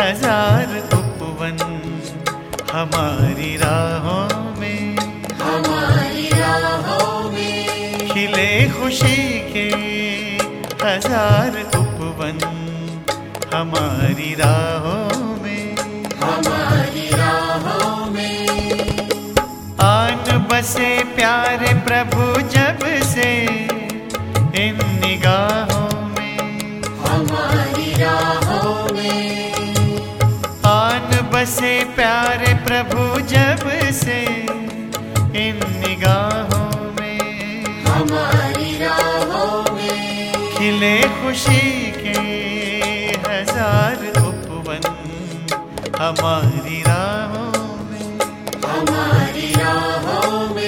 हजार उपवन हमारी राहों में, हमारी राहों में खिले खुशी के हजार उपवन हमारी राहों में, हमारी राहों में आन बसे प्यारे प्रभु जब से इन निगाहों में, हमारी राहों में आन बसे प्यारे प्रभु जब से इन निगाहों में, हमारी राहों में खिले खुशी के हजार उपवन हमारी राहों में, हमारी राहों में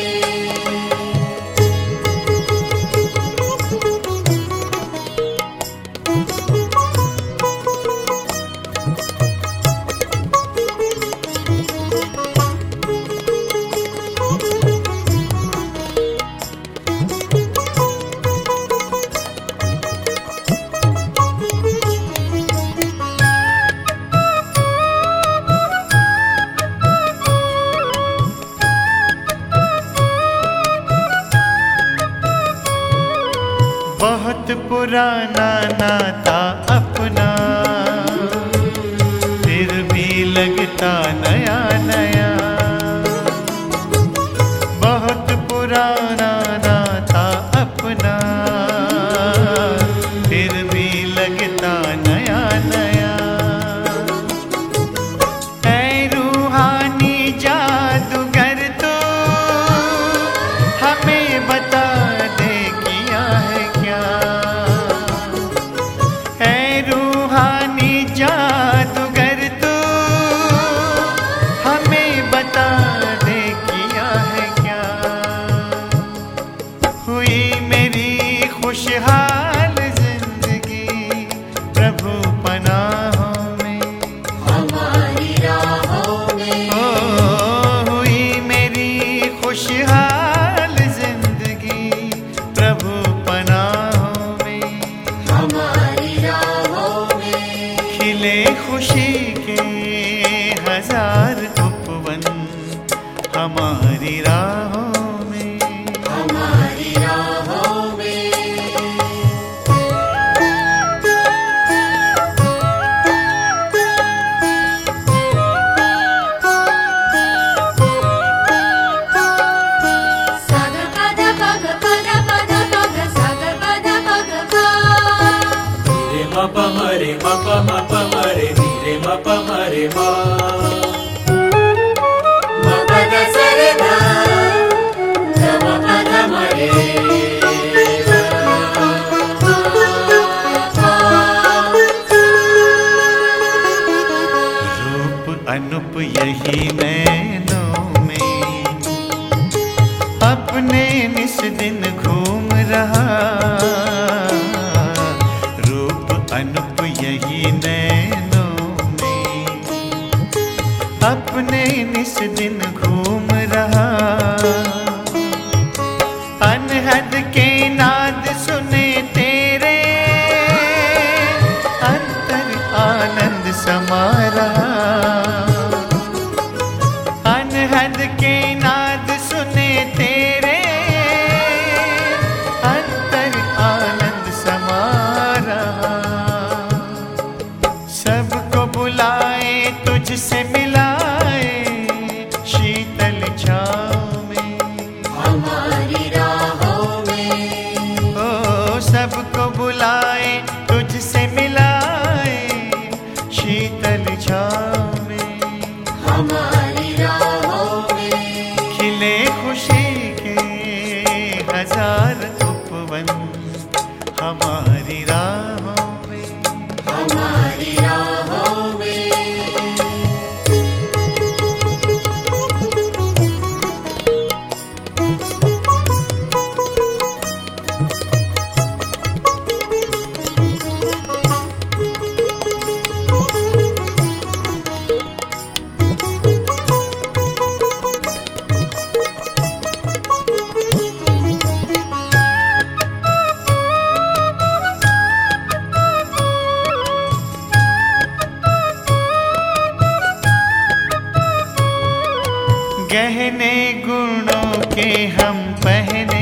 बहुत पुराना नाता अपना फिर भी लगता नया नया, बहुत पुराना नाता अपना फिर भी लगता नया नया, ऐ रूहानी जादूगर तो हमें बता दे किया है क्या, ऐ रूहानी जादूगर तो हमें बता दे किया है क्या, हुई मेरी खुशहाल जिंदगी प्रभु पनाहों में, हमारी राहों में ओ हुई मेरी खुशहाल जिंदगी प्रभु पनाहों में, हमारी राहों में खिले खुशी के हजार उपवन हमारी राहों में, हमारी राहों में साग पद पग पद पद पग साग पद पग पग रे म प म रे म प म प म रे नी रे म प म रे म म पद स रे ग ग म पद म रे रूप अनुप यही नैनों में अपने निस दिन घूम रहा, रूप अनुप यही नैनों में अपने निस दिन घूम रहा, अनहद के नाद सुने तेरे अंतर आनंद समा रहा, अनहद के नाद सुने तेरे अंतर आनंद समा रहा, सबको बुलाए तुझसे मिलाए श्री गहने गुणों के हम पहने,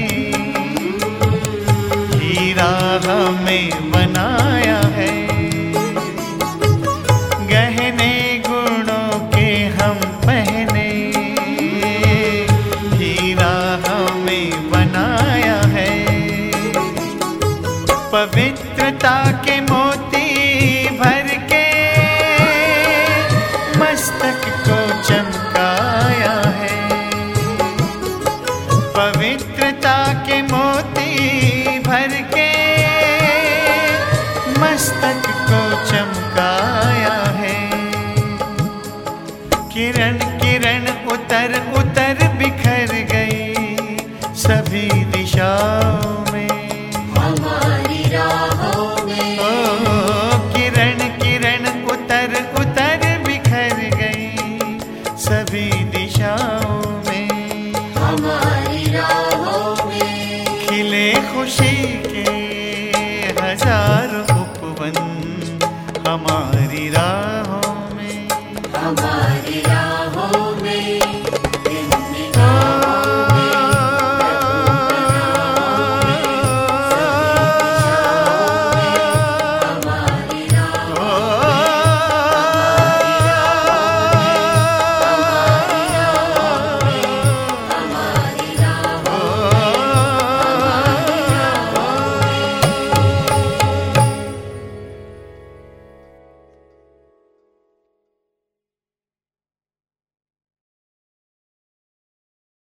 हीरा हमें बनाया है। गहने गुणों के हम पहने, हीरा हमें बनाया है। पवित्रता के मोती भर के मस्तक को चमकाया है। पवित्रता के मोती भर के मस्तक को चमकाया है। किरण किरण उतर उतर बिखर गई सभी दिशाओं में, हमारी राहों में। ओ किरण किरण उतर उतर बिखर गई सभी दिशाओं में, हमारी राहों में। खिले खुशी